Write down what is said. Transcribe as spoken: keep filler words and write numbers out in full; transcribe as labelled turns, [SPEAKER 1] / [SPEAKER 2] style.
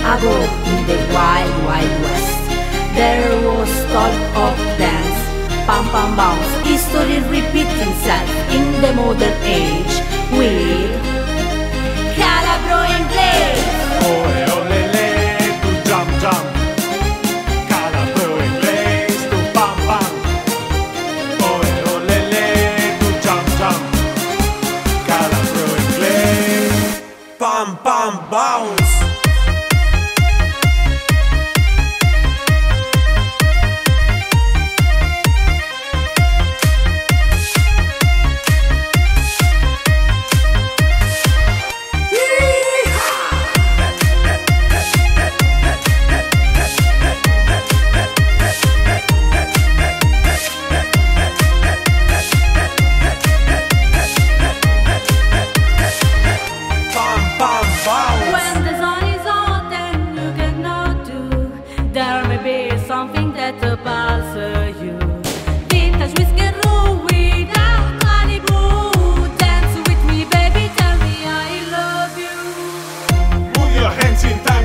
[SPEAKER 1] ago in the wild, wild west, there was talk of dance, pam pam bounce. History repeats itself in the modern age with Calabro and Blaze.
[SPEAKER 2] Ole ole le, tu jump jump. Calabro and Blaze, tu pam pam. Ole ole le, tu jump jump. Calabro and Blaze, pam pam bounce.
[SPEAKER 1] When the sun is hot and you cannot do, there may be something that appalls you. Vintage whiskey and roll without Malibu. Dance with me, baby, tell me I love you.
[SPEAKER 2] Move your hands in time.